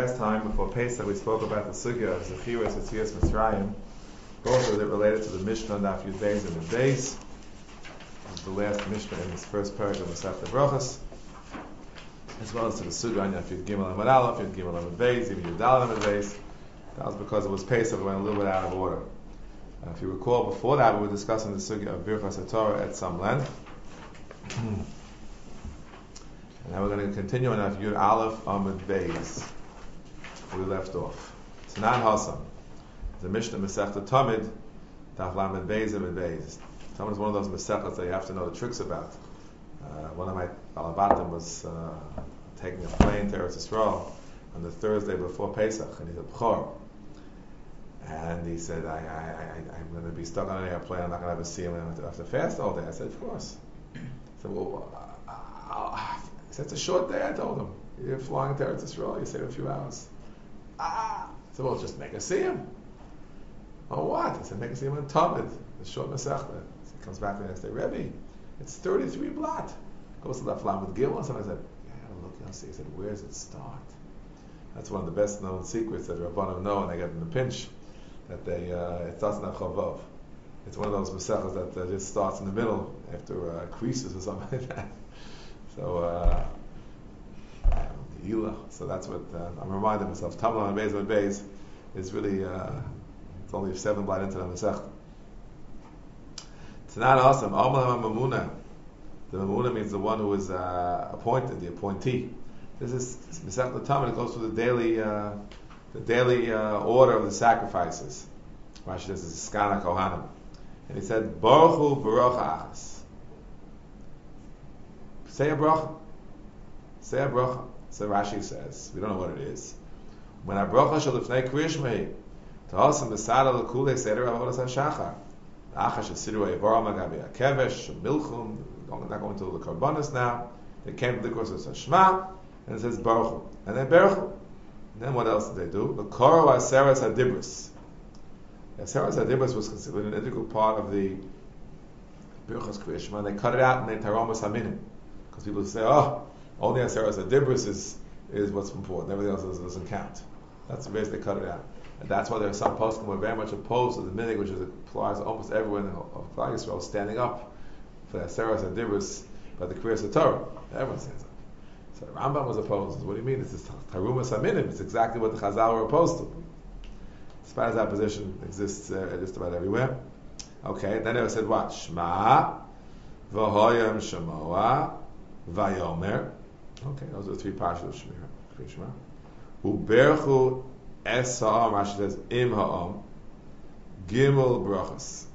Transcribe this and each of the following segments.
last time, before Pesach, we spoke about the sugya of Zechiras Yetzias Mitzrayim. Both of it related to the Mishnah Daf Yud Beis and Yud Beis. The last Mishnah in this first paragraph of Masechta Brachos, as well as to the sugya on Daf Yud Gimel Amud Aleph, Yud Gimel Amud Beis, even Yud Daled Amud Beis. That was because it was Pesach. We went a little bit out of order. If you recall, before that, we were discussing the sugya of Birchas HaTorah at some length. And now we're going to continue on Yud Aleph Amud Beis, where we left off. Tanan Hasam, the Mishnah Masechta Tamid, Daf Lamed Beis Amud Beis. Tamid is one of those Masechtas that you have to know the tricks about. One of my Balabatim was taking a plane to Eretz Yisrael on the Thursday before Pesach, and he's a B'chor. And he said, I'm going to be stuck on an airplane, I'm not going to have a siyum, I have to fast all day. I said, of course. I said, well, he said, it's a short day, I told him. You're flying to Eretz Yisrael, you save a few hours. I said, well, just make a siyum. Oh, what? He said, make a siyum in Tamid, the short Masechta. He comes back the next day, Rebbe, it's 33 blot. Goes to that flam with Gil, and I said, yeah, look, I'll see. He said, where does it start? That's one of the best known secrets that Rabbanim know when they get in the pinch, that they it starts in Chavov. It's one of those Masechtas that just starts in the middle after creases or something like that. So, so that's what I'm reminding myself. Tamla and Beis is really it's only 7 blind into the Masechta. It's not awesome. Alma Mamuna. The Mamuna means the one who is appointed, the appointee. This is Masechta Tamid. It goes through the daily order of the sacrifices. Rashi says it's Skana Kohanim, and he said Baruch Hu Baruch Achas. Say a bracha. Say a bracha. So Rashi says, we don't know what it is. When a bracha shel lifnei kriyishmei, to hasim b'sada l'kulei seder avodas hashachar. Achash esiru eivara magabi hakevesh milchum. Not going to the karbanos now. They came to the course of Shema, and it says Baruch Hu, and then Baruch Hu. And then what else did they do? The Koro Aseres Hadibris. Aseres Hadibris was considered an integral part of the Birchas Kriyas Shema. They cut it out and they Taromas Haminim. Because people say, oh, only Aseres Hadibris is what's important. Everything else doesn't count. That's the reason they cut it out. And that's why there are some poskim who are very much opposed to the minig, which applies almost everywhere in of Klal Yisrael, standing up for the Aseres Hadibris by the Kriyas HaTorah. Everyone stands up. So Rambam was opposed. What do you mean? This is Tarumas Haminim. It's exactly what the Chazal were opposed to. Despite that position exists just about everywhere. Okay, then it said what? Shema, V'hoyam Shemoa, Vayomer. Okay, those are the 3 parshas of Shema. Uberchu Es Ha'am, Rashi says, Im Ha'am, Gimel Brachas.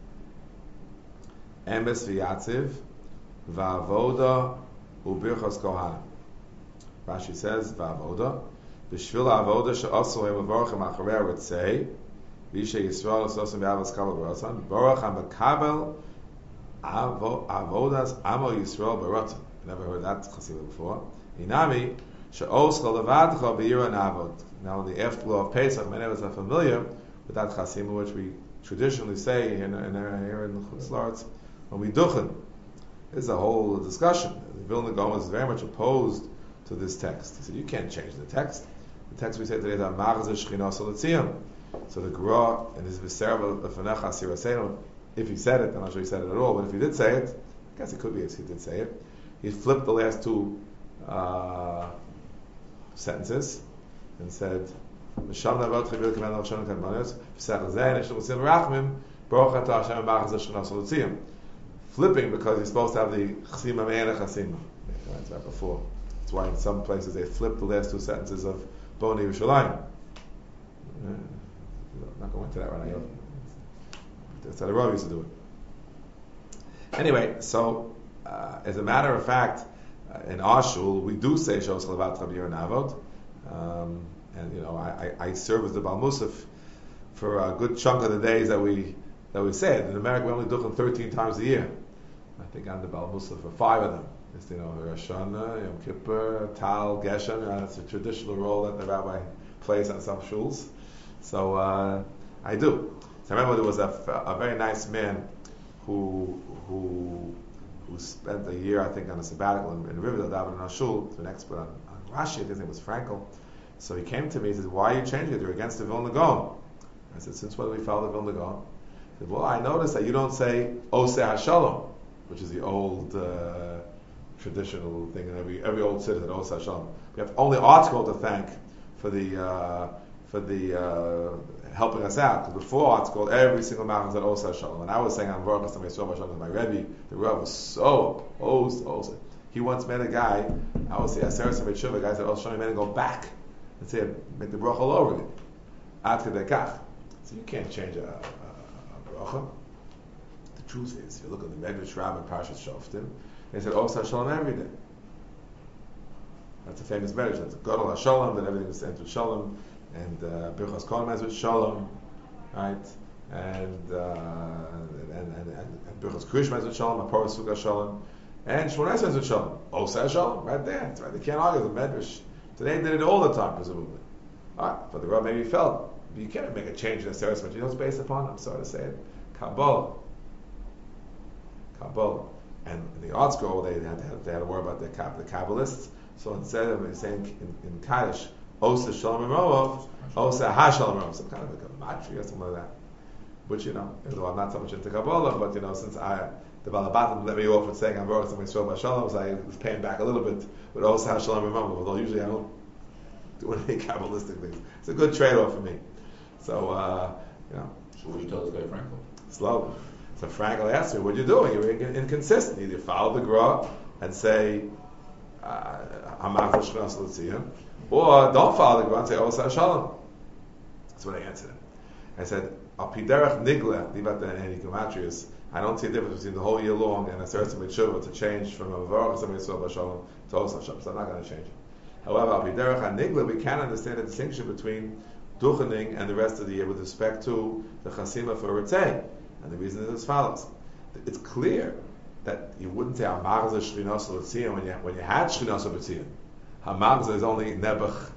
Emes V'yatziv, V'avoda, Ubirchas Kohanim. Rashi says, V'avoda, B'shvil Avoda she'asu hem u'varochem acharei haritzei, V'yishe Yisrael asosim v'avas kala b'ratzon, Baruch ha'makabel avodas amo Yisrael b'ratzon. Never heard that chasida before. Inami, she'os chol levadcha b'yira navod. Now in the afterglow of Pesach, many of us are familiar with that chasima, which we traditionally say here in Chutz La'aretz when we duchen. This is a whole discussion. The Vilna Gaon is very much opposed to this text. He said, you can't change the text. The text we say today is Machzeh Shechina Solatziyam. So the Gra in his Visera L'Fanecha Siraseinu, if he said it, I'm not sure he said it at all, but if he did say it, I guess it could be if he did say it, he flipped the last 2 sentences and said, Misham Navot Chivil Kamen Al Shon Kadmonios, V'sech Zeh Nishel Musim Rachmim, Baruch Atah Hashem Machzeh Shechina Solatziyam. Flipping because he's supposed to have the Chasima Me'ena Chasima. That's right before. That's why in some places they flip the last 2 sentences of Boni Yerushalayim. I'm not going into that right now. That's how the Rav used to do it. Anyway, so as a matter of fact, in our shul we do say Shos Levat Rabbi Navod, and I serve as the Bal Musaf for a good chunk of the days that we say it. In America we only do them 13 times a year. I think I'm the Bal Musaf for 5 of them. It's Rosh Hashanah, Yom Kippur, Tal, Geshem. That's a traditional role that the rabbi plays on some shuls. So I do. So I remember there was a very nice man who spent a year, I think, on a sabbatical in Riverdale, davening in our shul, to an expert on Rashi. His name was Frankel, So he came to me, he said, why are you changing it? You're against the Vilna Gaon. I said, since when do we follow the Vilna Gaon? He said, well, I noticed that you don't say Oseh HaShalom, which is the old traditional thing in every old city, that Oseh HaShalom. We have only Artscroll to thank for the helping us out. Because before Artscroll, every single mountain said Oseh HaShalom. And I was saying, I'm Baruch Hashem Yisrael HaShalom, my Rebbe, the Rebbe was so opposed to Oseh. He once met a guy, I was the Aseret Shabbat Shuvah, guy said, oh, show me, man, go back and say, make the bracha all over again. Ad kedei kach. So you can't change a bracha. The truth is, you look at the Medrash Rabbah and Parshas Shoftim, they said, Oseh HaShalom every day. That's a famous Medrash. That's Gadol HaShalom, that everything is ends with Shalom, and Birchas Kohanim ends with Shalom, right? And Birchas Krishma ends with Shalom, Aparas Sukkah Shalom, and Shmoneh ends with Shalom. Oseh HaShalom, right there. That's right. They can't argue the Medrash. Today they did it all the time, presumably. All right, but the Rav maybe felt, but you can't make a change in a Seres, but you know what's based upon? I'm sorry to say it. Kabbalah. And in the art scroll, they had to worry about the Kabbalists. So instead of saying in Kaddish, Oseh Shalom Rov, Oseh HaShalom Rov, some kind of like a matri or something like that. Which, you know, even though I'm not so much into Kabbalah, but, you know, since the Balabatim let me off with saying I'm Baruch Hashem Yisrael HaShalom, so I was paying back a little bit with Oseh HaShalom Rov, although usually I don't do any Kabbalistic things. It's a good trade-off for me. So, you know. So what do you tell this guy, Frankel? Slow. So Frankel asked me, what are you doing? You're inconsistent. Either follow the Gra and say, Hamach Shechina L'Tzion, or don't follow the Gra and say, Oseh HaShalom. That's what I answered him. I said, Al Piderech Nigle, leave out any gematrias. I don't see a difference between the whole year long and a certain mitzvah to change from a Baruch Hashem Yisrael HaShalom to Oseh HaShalom. So I'm not going to change it. However, Al Piderech HaNigle, we can understand the distinction between Duchening and the rest of the year with respect to the Chasima for Ritzei. And the reason is as follows. It's clear that you wouldn't say Hamagza Shchinos L'Tzion when you had Shchinos L'Tzion. Hamagza is only Nebuch.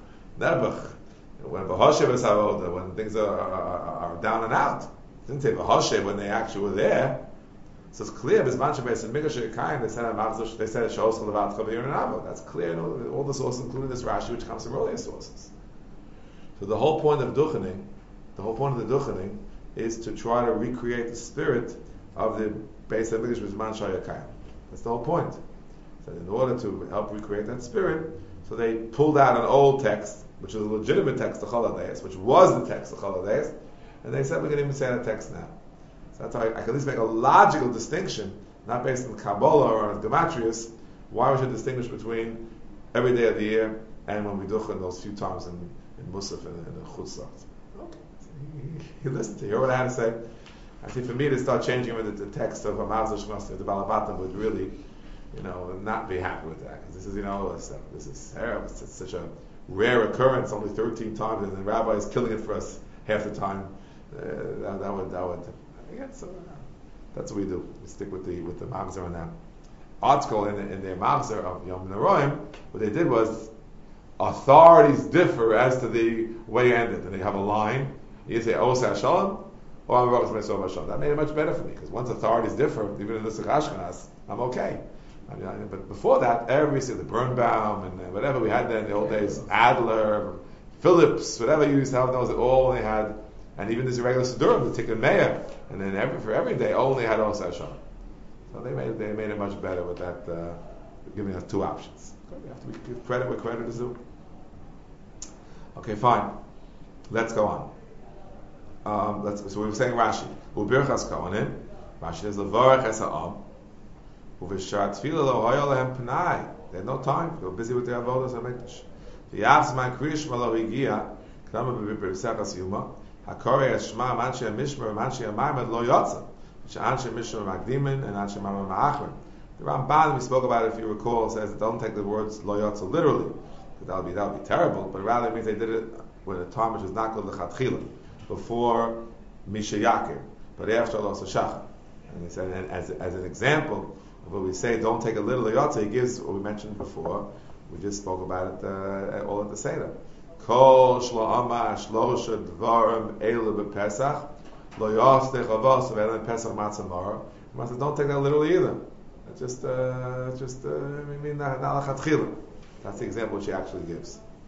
When V'Hoshev is Havoda, when things are down and out. It didn't say V'Hoshev when they actually were there. So it's clear, Bizman Shabbat and Migash Kain, they said Hamagza, they said Shos Levat Chavir and Avo. That's clear. All the sources, including this Rashi, which comes from earlier sources. So the whole point of the Duchening is to try to recreate the spirit of the Beis HaMikdash Bizman Shayakayim. That's the whole point. So in order to help recreate that spirit, so they pulled out an old text, which is a legitimate text of Choladeis, which was the text of Choladeis, and they said we're going to even say that text now. So that's how I can at least make a logical distinction, not based on Kabbalah or on Gematrius, why we should distinguish between every day of the year and when we do those few times in Musaf and in the Chutzah. Okay. He listened to you. You heard what I had to say? I think for me to start changing with the text of Hamazah Shmas, the Balabatim would really, not be happy with that. Because this is terrible. It's such a rare occurrence, only 13 times, and the rabbi is killing it for us half the time. That would. That's what we do. We stick with the Machzor on that. Article in their Machzor of Yom Neroim, what they did was authorities differ as to the way it ended, and they have a line. You say Oseh HaShalom or I'm Baruch Hashem Yisrael HaShalom. That made it much better for me because once authorities differ, even in the Ashkenaz, I'm okay. But before that, the Birnbaum and whatever we had there in the old days, Adler, Phillips, whatever you used to have those, all they had, and even this regular Sidurim, the Tikkun Meir, and then for every day only had Oseh HaShalom. So they made it much better with that, giving us two options. We have to give credit where credit is due. Okay, fine. Let's go on. So we were saying Rashi. Ubirchas Kohanim. Rashi is Levarach Es Ha'am. Uvishar Tefillah Lo Hoya Lehem Pnai. They had no time. They were busy with their avodas HaMikdash. V'yavs Man Kriyish Malo Higia. Knama B'B'B'B'Sechas Yuma. Hakorei Es Shema Manshi HaMishmer Manshi HaMaimed Lo Yotza. Which Anshi HaMishmer Magdimin and Anshi HaMaimed Ma'achrim. The Ramban, we spoke about it if you recall, says that don't take the words Lo Yotza literally. Because that would be terrible. But rather it means they did it with a time which was not called L'Chatchila. Before Misha Yakir, but after Los Shachar. And he said, and as an example of what we say, don't take a little Yotza, he gives what we mentioned before. We just spoke about it all at the Seder. Kol shlo amar shlosha dvarim elu b'Pesach lo yostech avos v'elen Pesach matzah mara. Don't take that literally either. It's not lachatchila. That's the example which he actually gives.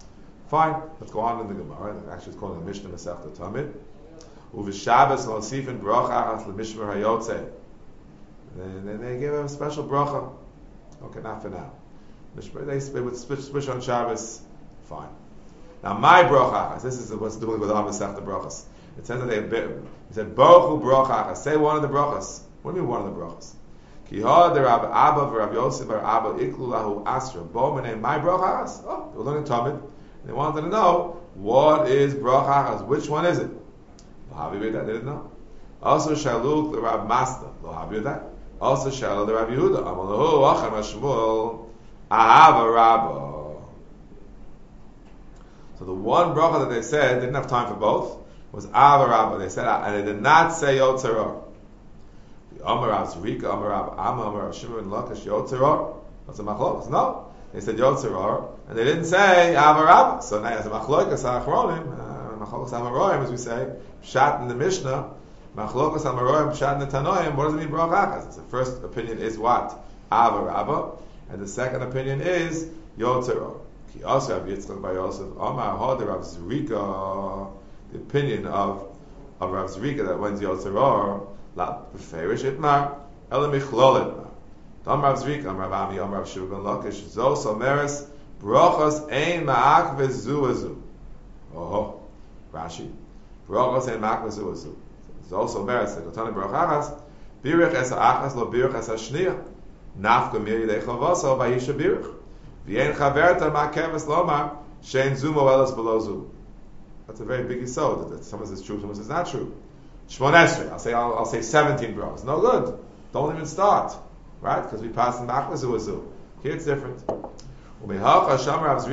Fine, let's go on in the Gemara. Actually, it's called the Mishnah Masechta Tamid. Uvishabbos Mosifin Bracha Achas LeMishmer Hayotze. And they give him a special bracha. Okay, not for now. They would switch on Shabbos. Fine. Now, my bracha. This is what's doing with all Masechta brachas. It says that he said Baruch Hu bracha. Say one of the brachas. What do you mean one of the brachas? Ki ha the Rav Abba v'Rav Yosef v'Rav Abba iklu lahu asra. Bo menei my bracha. Oh, they were learning Talmud. They wanted to know what is bracha. Which one is it? Lo havi that they didn't know. Also shaluk the Rav Masda. Lo havi that. Also shaluk the Rav Yehuda. Amalahu achem Shmuel ahava Rabba. So the one bracha that they said didn't have time for both was ahava Rabba. They said, and they did not say Yotzeror. Amar Rav Zrika, Amar Rav Amma, Amar Rav Shimon Lakish Yotzeror. What's a machlokes? No, they said Yotzeror, and they didn't say ahava Rabba. So now as a machlokes achronim, machlokes amaroim, as we say, pshat in the Mishnah, machlokes amaroim, pshat in the Tanoim. What does it mean brachachas? The first opinion is what ahava Rabba, and the second opinion is Yotzeror. Ki also Rav Yitzchak bar Yosef, Amar Hod Rav Zrika. The opinion of Rav Zrika that when's Yotzeror. La beferish itmar ela michlol itmar. Tam Rav Zrika, Rav Ami, Rav Shimon ben Lakish. Zos omeres brachos ein ma'ak vezu azu. Oh, Rashi. Brachos ein ma'ak vezu azu. Zos omeres lekotane brachachas birich es ha'achas lo birich es ha'shniya. Nafka mir yidei chavaso vayisha birich. V'yein chaverta ma'keves lomar shein zumo elas below zu. That's a very big yisod. That someone says true, someone says not true. Shmon Esrei. I'll say 17 brachos. No good. Don't even start, right? Because we pass in Machmas Uazu. Here it's different. That's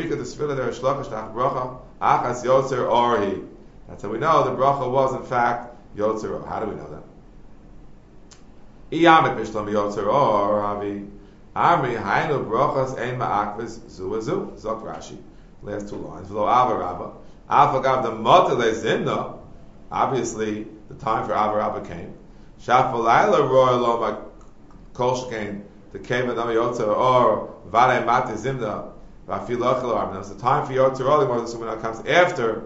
how we know the bracha was in fact Yotzer Or. How do we know that? Iyamit Mishlam Yotzer Or Havi Amri Hainu brachas ein ma'akvis Zuazu. Zok Rashi. Last two lines. V'lo Ava Rabba. Afagav the Motele Zimna. Obviously, the time for Ava Rabba came. Shafalayla Roy Loma Kolshkein, the came of Yotzer Or, Vare Mati Zimna, Vafilachel Arm. It's the time for Yotzer Or, more than when it comes after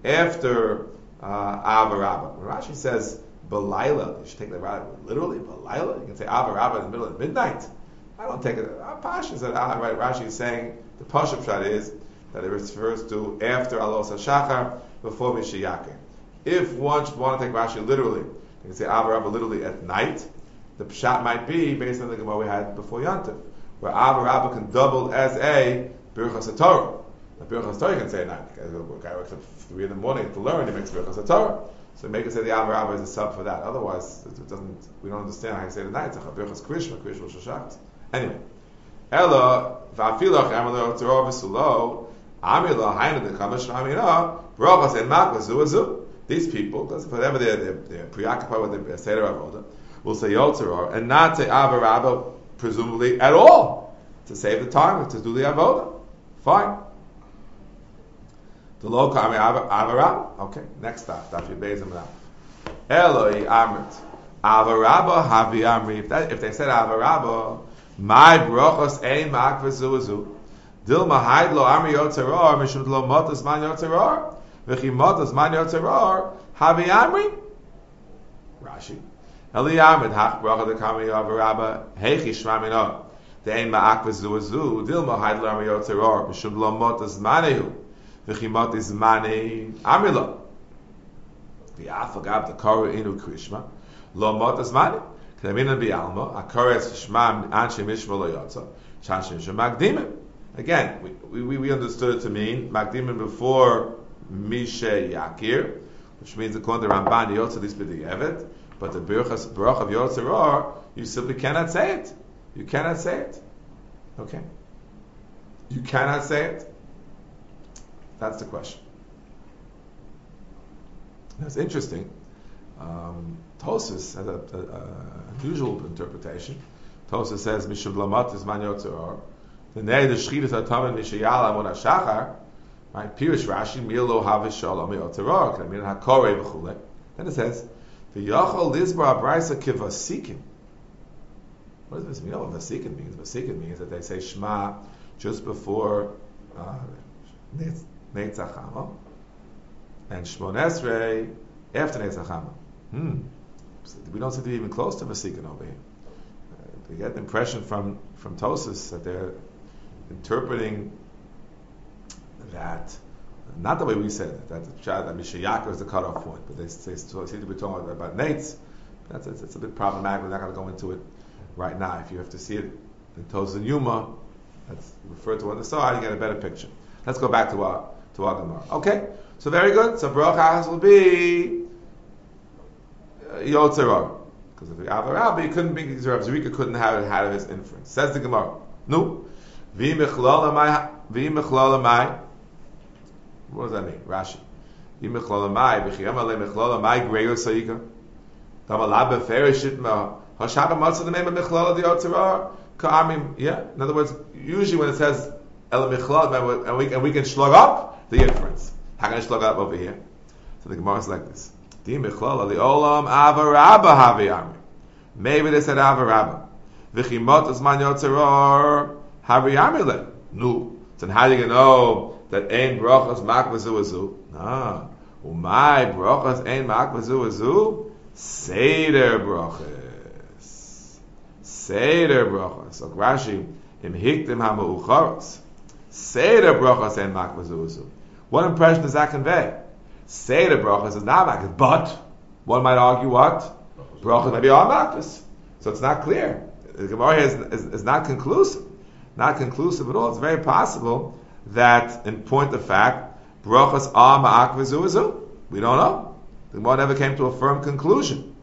Ava Rabba. When Rashi says Belayla, you should take that literally, Belayla. You can say Ava Rabba in the middle of midnight. I don't take it. Pasha said, right, Rashi is saying, the Pasha Pshat is that it refers to after Alos HaShachar, before Mishayakim. If one should want to take Rashi literally, you can say Ava Rabba literally at night. The pshat might be based on the Gemara we had before Yantiv, where Ava Rabba can double as a Birchas HaTorah. The Birchas HaTorah you can say at night. A guy wakes up 3 in the morning to learn, he makes Birchas HaTorah. So make it say the Ava Rabba is a sub for that. Otherwise, we don't understand how you say it at night. It's like a Birchas Krishma Shoshat. Anyway, Ella va'afilach amelo Torah v'sulo amilo hainu dekamash amina brachas and maklas zuazu. These people, because whatever they're preoccupied with their Seder Avodah, will say Yotzeror and not say Ava Rabba, presumably at all, to save the time, to do the Avodah. Fine. The low kami Ava Rabba. Okay, next stop. Daf Yibezim now. Eloi Amrit. Ava Rabba Havi Amri. If they said Ava Rabba, my brachos ein mak v'zuazu. Dilma haidlo Amri Yotzeror mishum lo motas man Yotzeror. V'chimotas man Yotzeror Havi Amri. Rashi. Eli Amrit hach bracha dekami Ava Rabba heichi shmamino. Dein ma'ak v'zuazu. Dilma haidlo Amri Yotzeror mishum lo motas manehu. V'chimotas mane Amrilo. V'afagav the kara inu krishma. Lo motas mane. K'damina bi'alma. Akares shmam anshe mishma lo yotza. Chanshe mishma magdimim. Again, we understood it to mean magdimim before Mishe Yakir, which means according to Ramban Yotzer this b'di'evet. But the Baruch of Yotzeror, you simply cannot say it. You cannot say it. Okay? You cannot say it. That's the question. That's interesting. Tosas has an unusual interpretation. Tosas says, Mishum Lamat is Man Yotzeror. The Nei, the Shchidas HaTamen Mishayala Amon HaShachar, right? Pirish Rashi, Milo Havish Shalom Yotzeror, K'namin HaKorei V'chule. Then it says, V'yachol Lizbar Abraisa Kivasikim. What does this mean? You know what Vasikim means? Vasikim means that they say Shema just before Neitzach Chama, and Shmon Esrei after Neitzach Chama. We don't seem to be even close to Vasikin over here. We get the impression from Tosas that they're interpreting that not the way we said it, that Mishayaka is the cutoff point, but they seem to be talking about Nates. It's a bit problematic. We're not going to go into it right now. If you have to see it in Tosas and Yuma, that's referred to on the side, you get a better picture. Let's go back to our Gemara. Okay, so very good. So Brachas will be Yotzeror. Because if the Avarabbi couldn't be, Rav Zerika couldn't have it had his inference. Says the Gemara. No. V'imechlalamai. What does that mean? Rashi. V'imechlalamai. V'chiyam alei mechlalamai greyo sayika. Damalab befereshit ma. Hashaba matzah the name of mechlala the Yotzeror. Ka'amim. Yeah. In other words, usually when it says el mechlal, and we can slug up the inference. How can I slug up over here? So the Gemara is like this. Maybe they said Avarabba. V'chimot azman yotzeror haviyamile. No. So how do you know that ein brachas makvazu azu? No. Umay brachas ein makvazu azu? Seder brachas. Seder brachas. So Rashi im hiktim hamaucharos. Seder brachas ein makvazu azu. What impression does that convey? Seder brachas is not makvus, but one might argue what? Brachas maybe are makvus. So it's not clear. The Gemara here is not conclusive. Not conclusive at all. It's very possible that, in point of fact, brachas are ma'akvazu. We don't know. The Gemara never came to a firm conclusion.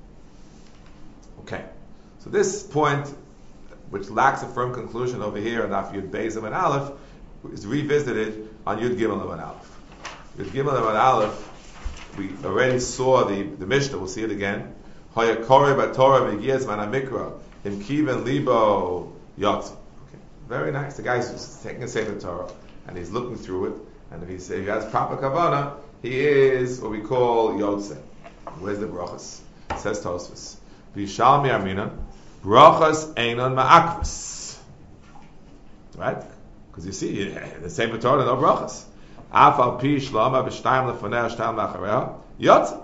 Okay. So this point, which lacks a firm conclusion over here on Daf Yud Beis and Aleph, is revisited on Yud Gimel and Aleph. Yud Gimel and Aleph, we already saw the Mishnah. We'll see it again. Hayakore b'Torah v'yiyaz man hamikra im kiven libo yotz. Okay, very nice. The guy's just taking a Sefer Torah and he's looking through it, and if he has proper kavanah, he is what we call yotze. Where's the brachas? It says Tosfos. V'yishalmi amina brachas einon ma'akvus. Right? Because you see, the Sefer Torah no brachas. Afal pi shlama b'shtayim lefoneh shtayim lachareha yotze.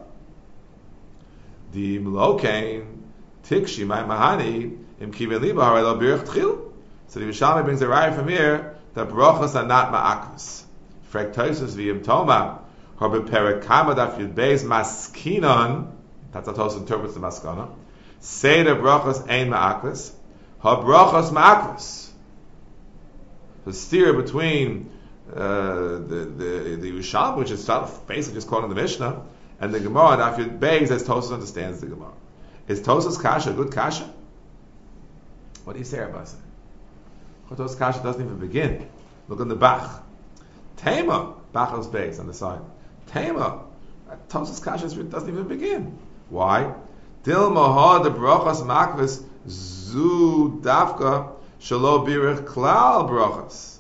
The Mlokain Tikshi my Mahani Im Kiven Liba Harelo Birch Tchil. So the Yerushalmi brings a raya from here that brachas are not ma'akvus. Frek Tosus v'yim Toma Har beperek Kama Daf Yud Beis Maskinon. That's how Tosus interprets the Maskana. Say the brachas ain't ma'akvus. Har brachas ma'akvus. The steer between the Yerushalmi, which is basically just quoting the Mishnah, and the Gemara, Daf Yud Beis, as Tosas understands the Gemara. Is Tosas Kasha a good Kasha? What do you say, Rabbi? Tosas Kasha doesn't even begin. Look on the Bach. Tema, Bachos Beis on the side. Tema, Tosas Kasha doesn't even begin. Why? Dil Mahad the Brachas Makvis Zu Dafka Shalo Birich Klal Brachas.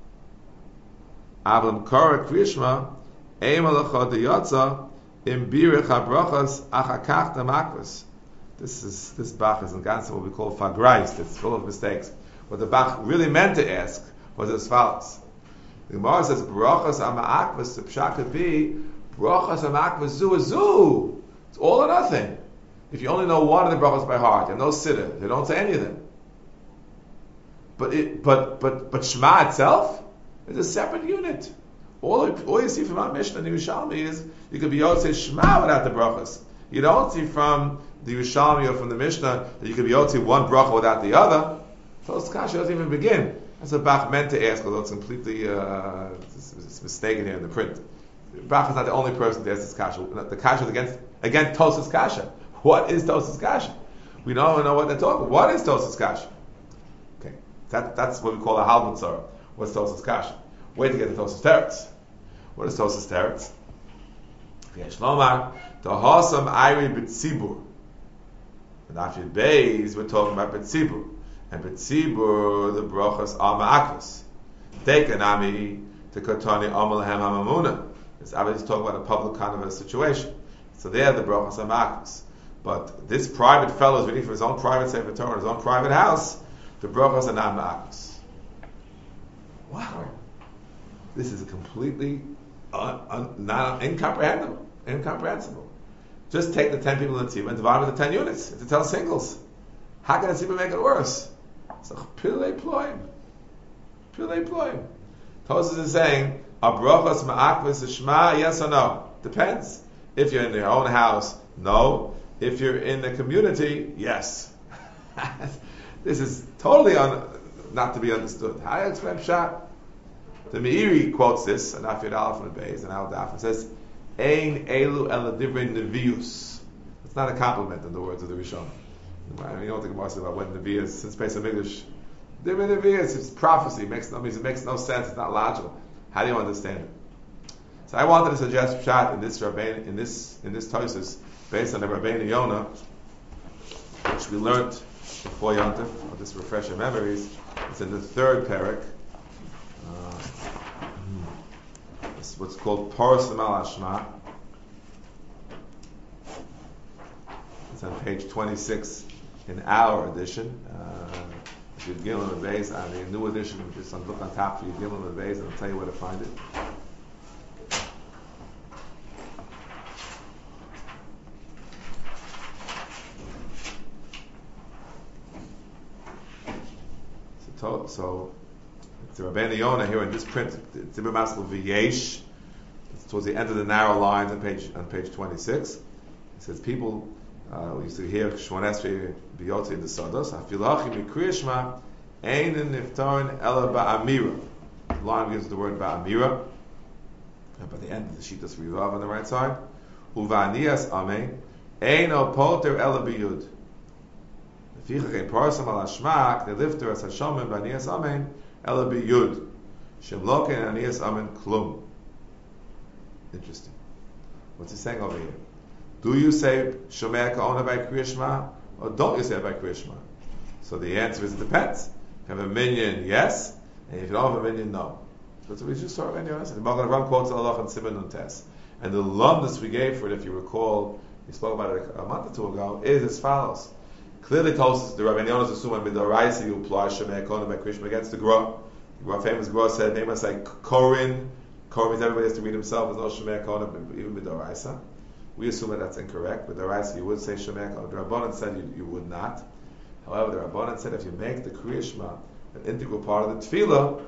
Avlam Korek Krishma Eimalacha de Yotza. In birich habrachas achakach damakvus. This Bach is in Gansa what we call fagreist. It's full of mistakes. What the Bach really meant to ask was as follows: the Gemara says brachas amakvus. The pshat could be brachas amakvus zu. It's all or nothing. If you only know one of the brachas by heart, you have no siddur. You don't say any of them. But Shema itself is a separate unit. All you see from our Mishnah and the Yerushalmi is you could be Yotzei Shema without the brachas. You don't see from the Yerushalmi or from the Mishnah that you could be Yotzei one bracha without the other. So this kasha doesn't even begin. That's what Bach meant to ask, although it's completely it's mistaken here in the print. Bach is not the only person to ask this kasha. The kasha is against Tosas kasha. What is Tosas kasha? We don't know what they're talking. What is Tosas kasha? Okay, that's what we call a halmutzara. What's Tosas kasha? Wait to get the Tosas teretz. What is Tosas teretz? Yesh lomar the hasam ayri b'tzibur. And after Beis, we're talking about b'tzibur, and b'tzibur the brachas are ma'akvus. Take an ami to katani amalahem hamamuna. It's obviously talking about a public kind of a situation. So there the brachas are ma'akvus. But this private fellow is reading from his own private Sefer Torah in his own private house. The brachas are not ma'akvus. Wow. This is completely not incomprehensible. Just take the 10 people in the tzibur and divide it into 10 units. It's 10 singles. How can a tzibur make it worse? So pilei ploim. Tosfos is saying, are brachos ma'akvus shema, yes or no? Depends. If you're in your own house, no. If you're in the community, yes. This is totally not to be understood. How do you explain Pshat? The Meiri quotes this, and Afir Aleph and Beis, and Al Daf, and says, Ein elu ela divrei nevius. It's not a compliment in the words of the Rishon. You know what the Gemara says about when Nevi is, since Pesach English. Divrei nevius, it's prophecy. It makes no sense. It's not logical. How do you understand it? So I wanted to suggest Pshat in this Tosfos, based on the Rabbeinu Yonah, which we learned before Yontif. I'll just refresh your memories. It's in the third parak. It's what's called Paras Mal Hashma. It's on page 26 in our edition. If you Gimel and Beis, on the new edition, just look on top for you Gimel and Beis, and I'll tell you where to find it. So it's the Rabbeinu Yonah here in this print, Tzibur Maslu V'yesh. It's towards the end of the narrow lines on page 26. It says people we used to hear Shmon Esrei Biyotzi in the Sados. Afilachi mikriyashma einin niftarin ela ba'amira. The line gives the word ba'amira. And by the end of the sheet, that's Rivav on the right side. Uva'aniyas amein eino polter ela biyud. Interesting. What's he saying over here? Do you say Shomea Ka'ona by Kriyashma, or don't you say it by Kriyashma? So the answer is it depends. If you have a minion, yes, and if you don't have a minion, no. That's what we just saw in yours. And Magen Avraham quotes Allah and Siman Nuntes. And the lumdus we gave for it, if you recall, we spoke about it a month or two ago, is as follows. Clearly tells us the Rabbeinu Yonah is assuming midoraisa you apply Shemei Kohen by Krishma against the Gra. The famous Gra said, name us like Korin. Korin means everybody has to read himself. There's no Shemei Kohen even midoraisa. We assume that that's incorrect. Midoraisa you would say Shemei Kohen. The Rabbanan said you would not. However, the Rabbanan said if you make the Kriyashma an integral part of the Tefillah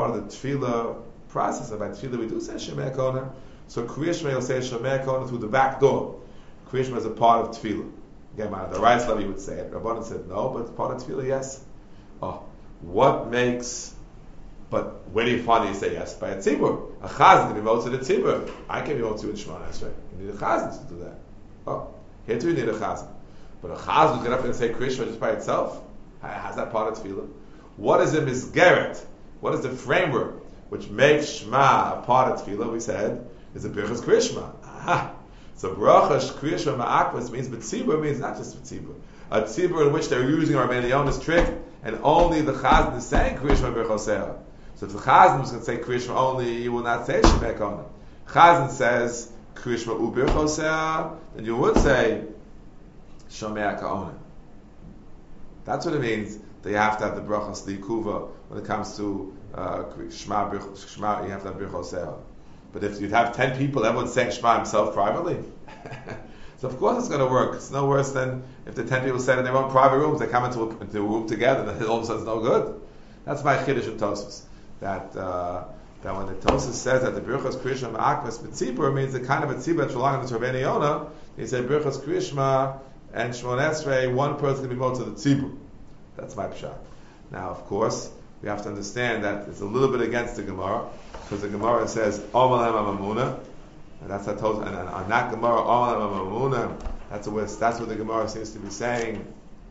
process, and by Tefillah we do say Shemei Kohen. So Kriyashma you'll say Shemei Kohen through the back door. Kriyashma is a part of Tefillah. Again, by the right level you would say it. Rabbanan said no, but it's part of Tefillah, yes. Oh, what makes? But where do you find that you say yes? By a tzibur. A chazan can be voted to the tzibur. I can be voted to in Shemona Esrei. You need a chazan to do that. Oh, here too you need a chazan. But a chazan get up and say Krishma just by itself. How's that part of Tefillah? What is the misgeret? What is the framework which makes Shema a part of Tefillah? We said is a birchas Krishma. Aha. So brachas kriyashma ma'akvas means b'tzibur means not just b'tzibur. A tzibur in which they're using Rabbeinu Yonah's trick, and only the chazan is saying kriyashma b'chosea. So if the chazan was going to say kriyashma only, you will not say shemei kohen. Chazan says kriyashma u'b'chosea, then you would say shomei kohen. That's what it means that you have to have the brachas li'ikuva when it comes to shema. You have to have b'chosea. But if you'd have 10 people, everyone's saying Shema himself privately. So of course it's going to work. It's no worse than if the 10 people said in their own private rooms, they come into a room together, and all of a sudden it's no good. That's my chiddush in Tosfos. That when the Tosfos says that the Birchas Kriyashma Ma'akvas B'tzibur means the kind of a tzibur that's relying on the Rabbeinu Yonah, he said Birchas Kriyashma and Shmon Esrei, one person can be more to the tzibur. That's my pshat. Now, of course, we have to understand that it's a little bit against the Gemara, because the Gemara says Omalem Amamuna, and that's what and on that Gemara Omalem Amamuna, that's what the Gemara seems to be saying,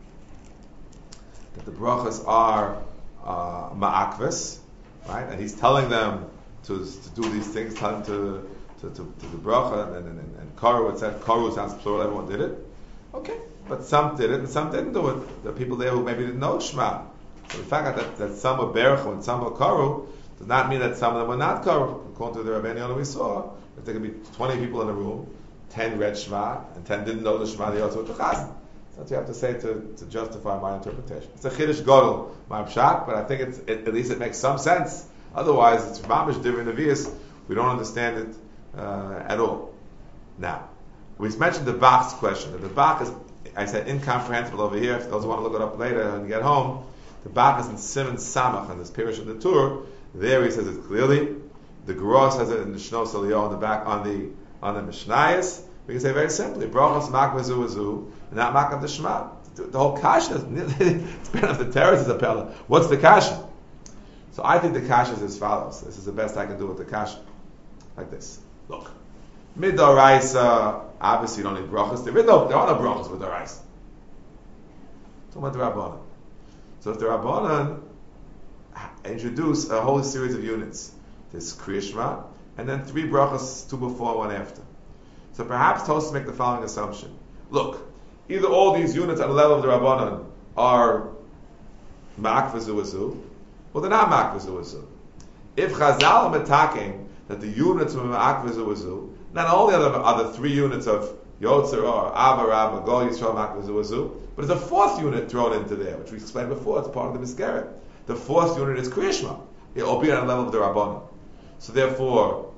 that the brachas are ma'akvis, right? And he's telling them to do these things, telling them to the bracha and karu. It said karu sounds plural. Everyone did it, okay, but some did it and some didn't do it. There are people there who maybe didn't know Shema. So the fact that some were berach and some were karu does not mean that some of them were not karu. According to the Rabbeinu Yonah we saw, if there could be 20 people in a room, 10 read Shema and 10 didn't know the Shema, they also went to chazan. That's what you have to say to justify my interpretation. It's a chiddush gadol, my pshat, but I think at least it makes some sense Otherwise, it's mamish different avias. We don't understand it at all. Now, we mentioned the Bach's question. The Bach is, I said, incomprehensible over here. If those who want to look it up later and get home, the Bach is in Simon Samach on this Pirish of the Tur. There he says it clearly. The Gross has it in the Shnos Eliyah on the back on the Mishnayos. We can say very simply, brachos mak v'zu, not mak of the Shema. The whole kasha, it's better if the terrace is a pella. What's the kasha? So I think the kasha is as follows. This is the best I can do with the kasha. Like this. Look. Midoraisa, obviously you don't need brachos. There are no brachos with Doraisa. Talking about the Rabbanan. So if the Rabbanan introduce a whole series of units, there's Kriya Shema, and then 3 brachos, 2 before, 1 after. So perhaps Tosfos make the following assumption. Look, either all these units at the level of the Rabbanan are Ma'ak v'zu, or they're not Ma'ak v'zu. If Chazal are attacking that the units of Ma'ak v'zu, not only are the 3 units of Yotzer or Ava Rabba, Go Yisrael Ma'ak v'zu, but there's a 4th unit thrown into there, which we explained before, it's part of the Miskeret. The 4th unit is Kriya Shema, albeit at the level of the Rabbanan. So therefore,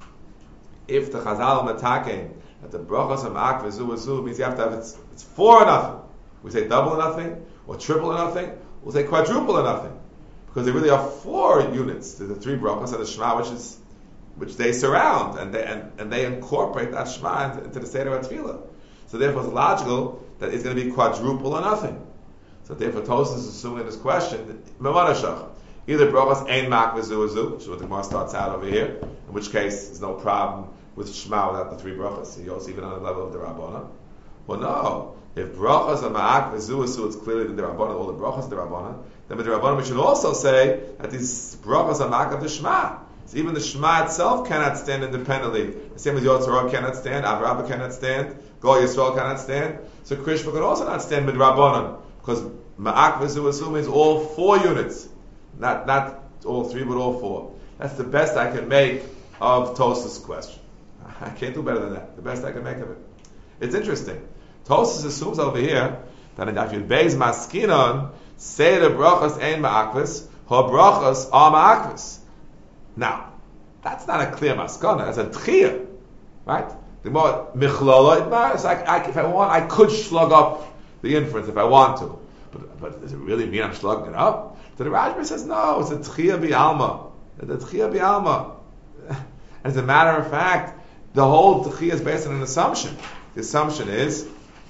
if the Chazal are attacking that the brachos of Ma'ak v'zu means you have to have it's 4 or nothing. We say double or nothing, or triple or nothing. We'll say quadruple or nothing, because there really are 4 units. There's the 3 brachos and the Shema, which they surround and they incorporate that Shema into the Seder HaTfilah. So therefore, it's logical that it's going to be quadruple or nothing. So therefore, Tosfos is assuming in this question, either brachos ein Ma'ak v'zu, which is what the Gemara starts out over here, in which case there's no problem with Shema without the 3 brachos. He also even on the level of the Rabbanan. Well, no. If brachos are Ma'ak v'zu, it's clearly the Rabbanan, all the brachos of the Rabbanan. Then with the Rabbanan, we should also say that these brachos are Ma'ak of the Shema. So even the Shema itself cannot stand independently. The same as Yotzerah cannot stand, Avrabah cannot stand, Go Yisrael cannot stand. So Krishma could also not stand with Rabbanan, because Ma'ak v'zu means all 4 units. Not all 3, but all 4. That's the best I can make of Tosfos' question. I can't do better than that. The best I can make of it. It's interesting. Tosfos assumes over here that if you beis maskinon, say the brachos ein ma'akvis, her brachos are ma'akvis. Now, that's not a clear maskana. That's a tchiyah, right? The more michlala, it's like if I want, I could slug up the inference if I want to, but does it really mean I'm slugging it up? So the Rashba says no. It's a tchiyah bi'alma. It's a tchiyah bi'alma. As a matter of fact, the whole tchiyah is based on an assumption. The assumption is,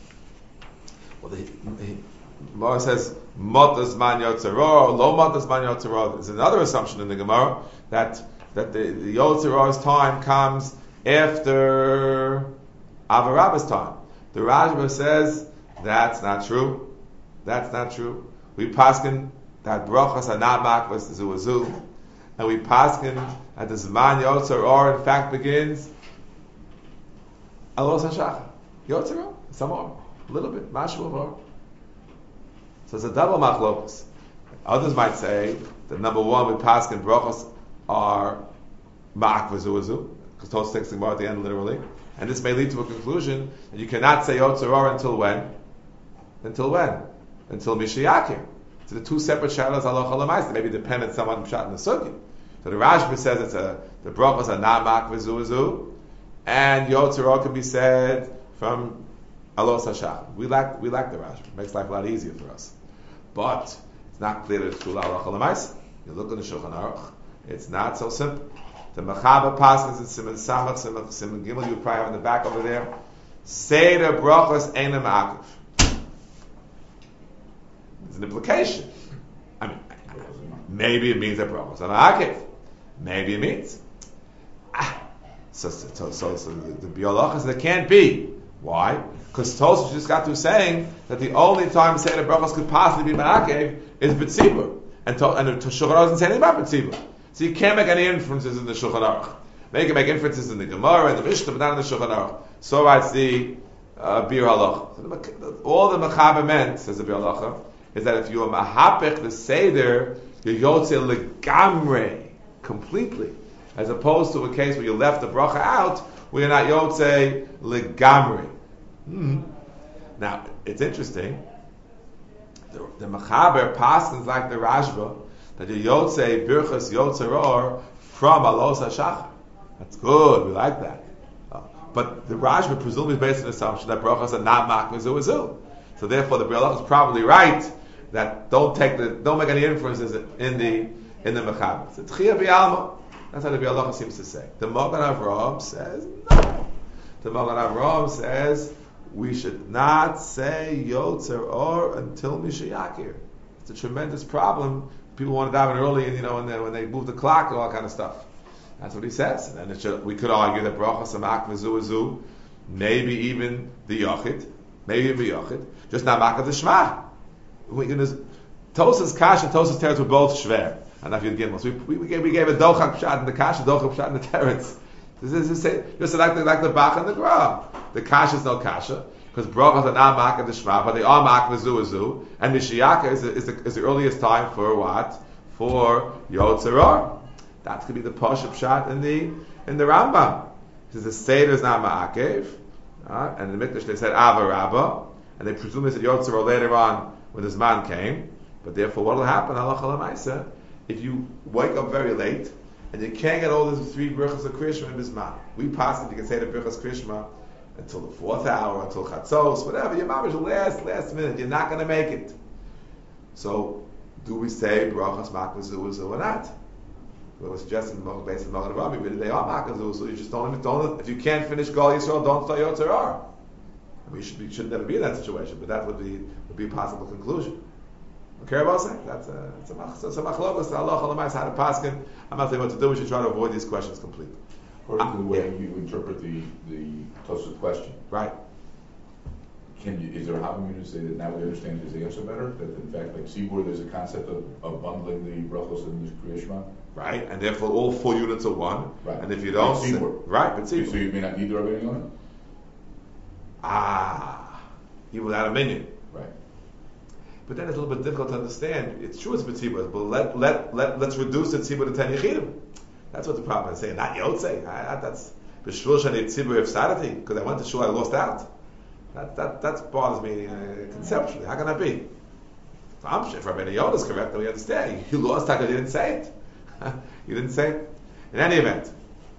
well, the Gemara says, Motas man yotzerah, lo motas man yotzerah. There's another assumption in the Gemara that the yotzerah's time comes after Avarabba's time. The Rashba says that's not true. That's not true. We paskin that brachas are not makvas zuazu, and we paskin that the zman yotzerah in fact begins alos hashachar. Yotzerah, some more, a little bit, mashu of. So it's a double machlokas. Others might say that number 1, we paskin brachos are ma'ak v'zuazu, because Tosfos takes the Gemara at the end literally, and this may lead to a conclusion that you cannot say yotzerah until when? Until when? Until Mishayakim. So the 2 separate shadows halacha l'maisa. They may be dependent somewhat on shot in the sugi. So the Rashba says the brachos are not ma'ak v'zuazu, and yotzerah can be said from alos hashachar. We like the Rashba. It makes life a lot easier for us. But it's not clear that it's true halacha l'maisa. You look in the Shulchan Aruch, it's not so simple. The Mechaber passes in Siman Samach, Siman Gimel, you probably have in the back over there. Say the brachos einam ma'akiv. There's an implication. I mean, maybe it means that brachos are ma'akiv. Maybe it means. So the biolachas that can't be. Why? Because Tosfos just got through saying that the only time say the brachos could possibly be ma'akiv is b'tzibur. And the Shulchan Aruch doesn't say anything about b'tzibur. So you can't make any inferences in the Shulchan Aruch. They can make inferences in the Gemara and the Mishnah, but not in the Shulchan Aruch. So writes the Bir Halacha. So all the Mechaber meant, says the Bir Halacha, is that if you are mahapech the Seder, you're yotze legamre, completely. As opposed to a case where you left the bracha out, where you're not yotze legamre. Now, it's interesting. The Mechaber passes like the Rashba, that you Yotze Birchas Yotzer Or from Alos HaShachar. That's good, we like that. But the Rashba presumably is based on the assumption that brachas are not makmiz u'azul. So therefore, the B'relach is probably right that don't make any inferences in the mechaber. It's tchiyah b'alma. That's how the B'relach seems to say. The Magen Avraham says no. The Magen Avraham says we should not say Yotzer Or until Mishayakir. It's a tremendous problem. People want to daven early, and when they move the clock and all that kind of stuff. That's what he says. And then we could argue that brachas amak mezu, maybe even the yochid, just not mak of the shema. Tosas kash and Tosas teretz were both shver. And if you'd gimel, so we gave a dochak pshat in the kash, a dochak pshat in the teretz. This is just like the bach and the gra. The kash is no kasha because brachas are not mak of the shema, but they are mak mezu, and mishiyaka is the earliest time for what? For Yotzer Or. That's going to be the Pashup Pshat in the Rambam. He says the Seder is not Ma'akev, and in the Mikdash they said Ava Rabba, and they presume they said Yotzer Or later on when this man came. But therefore, what will happen? Halacha l'maisa, if you wake up very late and you can't get all those 3 brachas of Krishma in Bisman. We pass it, you can say the brachas Krishma until the 4th hour, until Chatzos, whatever. Your mamash last minute. You're not going to make it. So, do we say brachas makmazu or not? We were suggesting based on Magen Avraham, really they are makazu, so you just don't. If you can't finish Gal Yisrael, don't start Yotzer Or. We should never be in that situation, but that would be a possible conclusion. Okay, about saying that's a machlokes. Allah Chalamais had a paskin. I'm not saying what to do. We should try to avoid these questions completely. According to the way you interpret the Tosfos question, right? Is there a havamina to say that now we understand his answer better? That in fact, like Sibur, there's a concept of bundling the brachos and the Kriya Shema? Right, and therefore all 4 units are one. Right. And if you don't, right, but Sibur. So you may not need the Rabbeinu Yonah? Even without a minion. Right. But then it's a little bit difficult to understand. It's true it's B'tzibur, but let's reduce the Tzibur to 10 Yechidim. That's what the problem is saying. Not Yotzei. That's B'shvul Shani Tzibur Efsadati, because I went to Shul, I lost out. That bothers me conceptually. How can that be? If Rabbeinu Yonah is correct, then we understand. You lost out because you didn't say it. You didn't say it. In any event,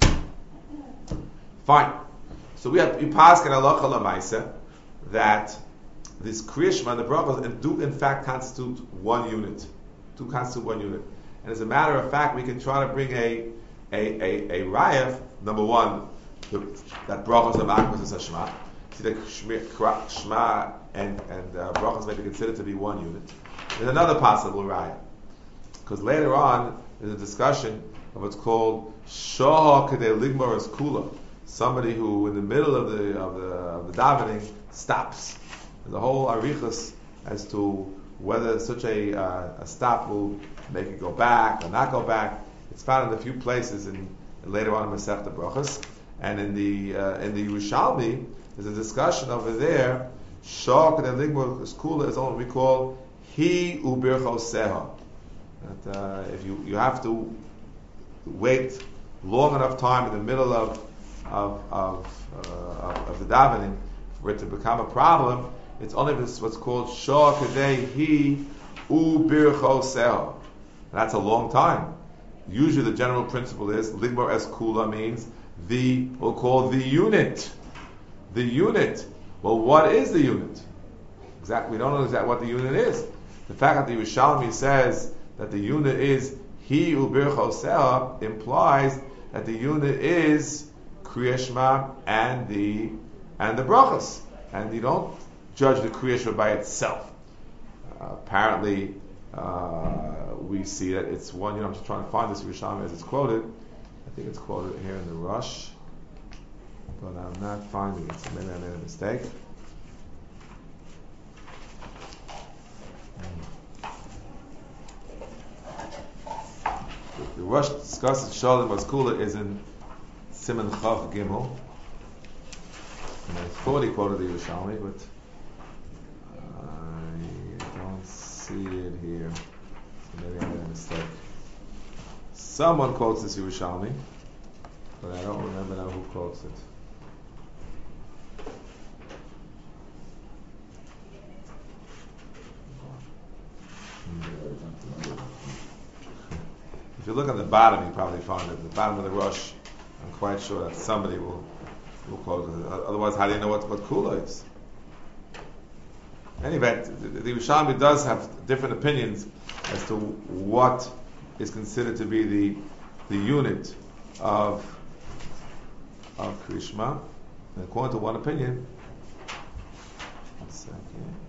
fine. So we pass in halacha l'maisa that this Kriya Shema and the brachos do in fact constitute one unit. Do constitute one unit. And as a matter of fact, we can try to bring a rayaf. Number one, that brachos are makbos is Shema. See that Shema and brachos may be considered to be one unit. There's another possible raya, because later on there's a discussion of what's called Shah Kedei Ligmar as Kula, somebody who in the middle of the davening stops. And the whole arichas as to whether such a stop will make it go back or not go back. It's found in a few places and later on in Masechta Brachos, and in the Yerushalmi there's a discussion over there. Shah Kedei Ligmar as Kula is what we call Hi Ubirchos Seha. That if you have to wait long enough time in the middle of the davening for it to become a problem, it's only what's called Shah Kedei Hi Ubirchos Seha. That's a long time. Usually the general principle is Ligmar es Kula means we'll call the unit. The unit. Well, what is the unit? Exactly, we don't know exactly what the unit is. The fact that the Yerushalmi says that the unit is Hi Ubirchos Seha implies that the unit is Kriya Shema and the brachos, and you don't judge the Kriya Shema by itself. Apparently, we see that it's one. I'm just trying to find this Yerushalmi as it's quoted. I think it's quoted here in the Rush, but I'm not finding it. So maybe I made a mistake. The Rush discusses Shalom Maskula is in Siman Chav Gimel. And I thought he quoted the Yerushalmi, but I don't see it here. So maybe I made a mistake. Someone quotes this Yerushalmi, but I don't remember now who quotes it. If you look on the bottom, you probably find it. At the bottom of the Rosh, I'm quite sure that somebody will quote it. Otherwise, how do you know what Kula is? In any event, the Yerushalmi does have different opinions as to what is considered to be the unit of Krishma. And according to one opinion, one second.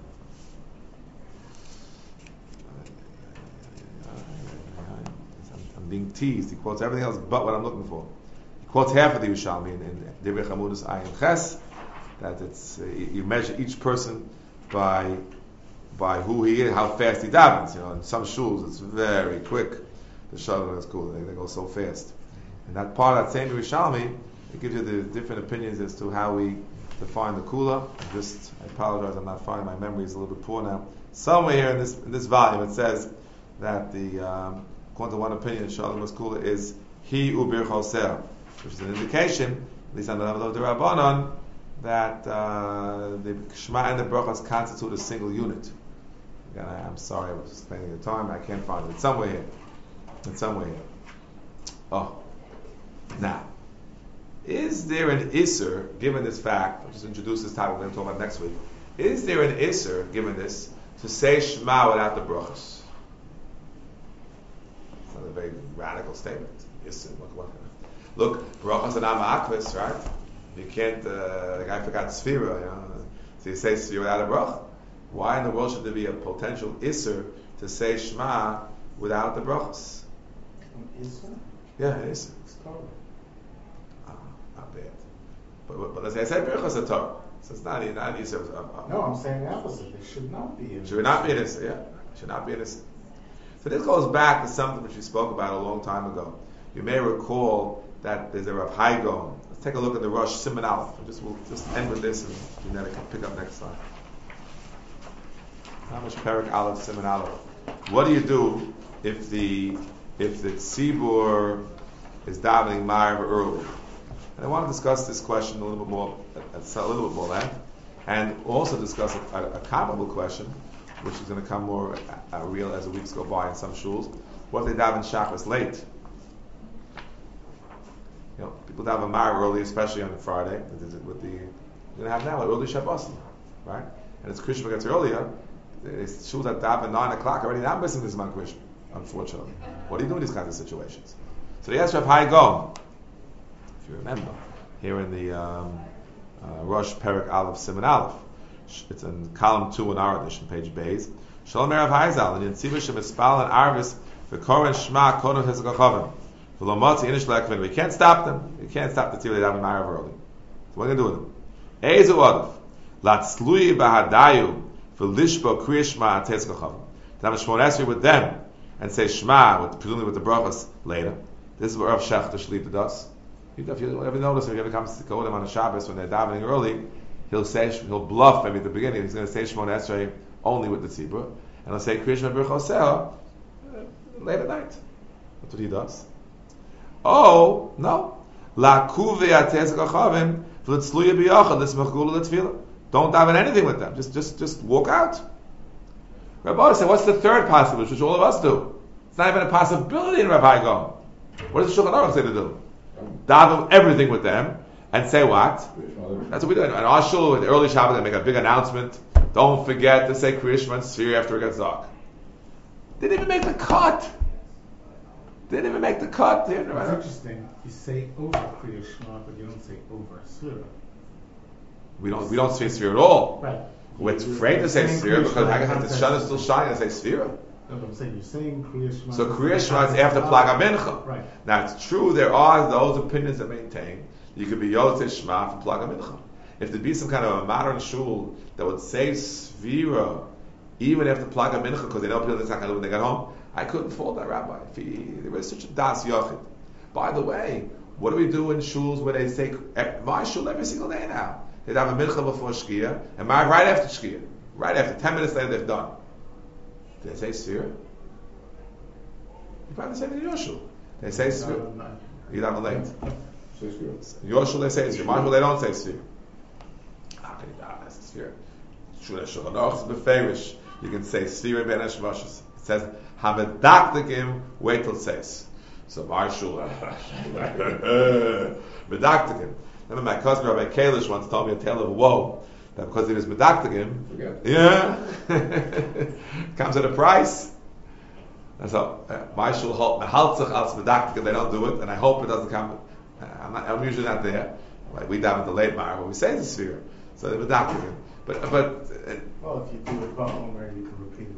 I'm being teased. He quotes everything else but what I'm looking for. He quotes half of the Yerushalmi in Divrei Chamudus Ayin Ches, that it's you measure each person by who he is, how fast he davens. You know, in some shuls it's very quick. The shadchan is cool; they go so fast. And that part of that same Yerushalmi, it gives you the different opinions as to how we define the kula. I apologize, I'm not finding, my memory is a little bit poor now. Somewhere here in this volume, it says that according to one opinion, shadchan was kula is he ubir choser, which is an indication, at least on the level of the Rabbanon, that the Shema and the Brachas constitute a single unit. Again, I'm sorry, I was spending the time, I can't find it. It's somewhere here. Oh, now, is there an Isser, given this fact, I'll just introduce this topic, we're going to talk about next week. Is there an Isser, given this, to say Shema without the Brachas? It's not a very radical statement. Isser, look, Brachas and Ama'akvis, right? You can't, the guy forgot Sfira, so you say Sfira without a Bracha. Why in the world should there be a potential Isser to say Shema without the Brachas? Isser? Yeah, Isser. It's Torah. Not bad. But let's say I said Brachas a Torah. So it's not Isser. No, I'm saying the opposite. It should not be an Isser. Should not be an Isser, yeah. Should not be an Isser. So this goes back to something which we spoke about a long time ago. You may recall that there's a Rav Hai Gaon. Let's take a look at the Rosh Siman Aleph. We'll just end with this, and Janetta can pick up next time. How much Perak Aleph Siman Aleph? What do you do if the tzibur is davening Ma'ariv early? And I want to discuss this question a little bit more length, and also discuss a comparable question, which is going to come more real as the weeks go by in some shuls. What if they daven Shabbos late? You know, people daven Ma'ariv early, especially on Friday. With the you're going to have now early Shabbos, right? And as Krishma gets earlier, shuls that daven 9 o'clock already not missing this man Krishma. Unfortunately, what do you do in these kinds of situations? So they asked Rav Hai Gaon, if you remember, here in the Rosh Perak Aleph Siman Aleph. It's in column 2 in our edition, page Beis. Shalom Rav Hai Zal, and Yitziva Shemispal and Arvis v'Koren Shema Kodem Hezekachavim v'Lomotzi Inish Lekvin. We can't stop them. We can't stop the Tzivah they daven Ma'ariv early. So what are we going to do with them? Eizu Odef Latzlui Bahadayu v'Lishbo Kriya Shema Hezekachavim. To have a Shmon Esrei with them and say Shema, presumably with the brachas later. This is what Rav Shechter Shlita does. If you ever notice, if he ever comes to Kodim on a Shabbos when they're davening early, he'll bluff maybe at the beginning. He's going to say Shmon Esrei only with the tzibur, and he'll say Kriya Shema B'Choseh late at night. That's what he does. Oh no, La Kuve Atez Kachavim V'Litzluya B'Yachad L'Smachgula L'Tfilah. Don't daven anything with them. Just walk out. Rabbi said, what's the third possibility, which all of us do? It's not even a possibility in Rav Hai Gaon. What does the Shulchan Aruch say to do? Daven everything with them and say what? That's what we do. In our shul, with the early Shabbat, they make a big announcement. Don't forget to say Kriya Shema and Sfir after it gets dark. They didn't even make the cut. It's interesting. You say over Kriya Shema, but you don't say over Sfira. We don't say Sfir at all. Right. We're afraid to say Sfira because I guess the sun is still shining and say Sfira. No, but I'm saying you're saying Kriya Shema. So Kriya Shema is after Plaga Mincha. Right. Now it's true there are those opinions that maintain you could be Yotzei Shema from Plaga Mincha. If there be some kind of a modern shul that would say Sfira even after Plaga Mincha because they know people that's not going to do when they get home, I couldn't fault that rabbi. There was such a das yochid. By the way, what do we do in shuls where they say my shul every single day now? They have a mincha before Shkia and Ma'ariv right after Shkia. Right after 10 minutes later they've done. Did they say Sfira? You probably say it in your shul. They say Sfira. You have a late. Your shul they say Sfira. My shul they don't say Sfira. How can you not? That's Sfira. Shul Shulchan Aruch is beferish. You can say Sfira ben Hashmashas. It says Hamedaktikim wait till it says. So Marshall, medactic. Remember my cousin Rabbi Kalish once told me a tale of woe. That because he was medactic him, yeah, comes at a price. And so Marshall haltzach als medactic, they don't do it, and I hope it doesn't come. I'm usually not there. Like we down at the late mile when we say the sphere, so they're medactic him. But well, if you do it ba'omer, you can repeat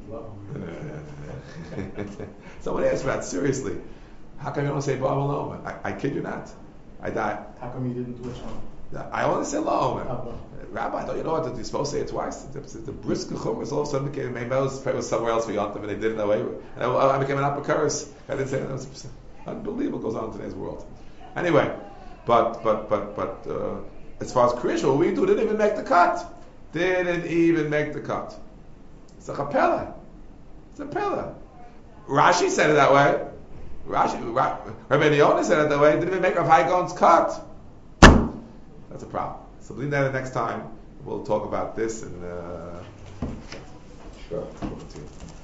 it la'omer. Someone asked me that seriously. How come you don't say ba'omer? I kid you not. I die. How come you didn't do it, Sean? I only say la'omer. Oh, Rabbi, don't you know what you're supposed to say it twice? The brisk chumras all of a sudden became, maybe I was somewhere else for Yontav and they did it that way. And I became an apocaris. I didn't say that. Was unbelievable goes on in today's world. Anyway, but as far as Kriyash, what we do didn't even make the cut. Didn't even make the cut. It's a chapella. It's a pella. Rashi said it that way. Rabbi Yonah said it that way. Didn't even make Rav Hai Gaon's cut. That's a problem. So leave that next time. We'll talk about this and. Sure.